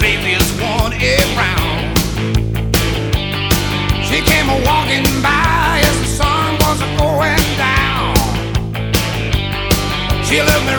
craziest one around. She came walking by as the sun was going down. She looked me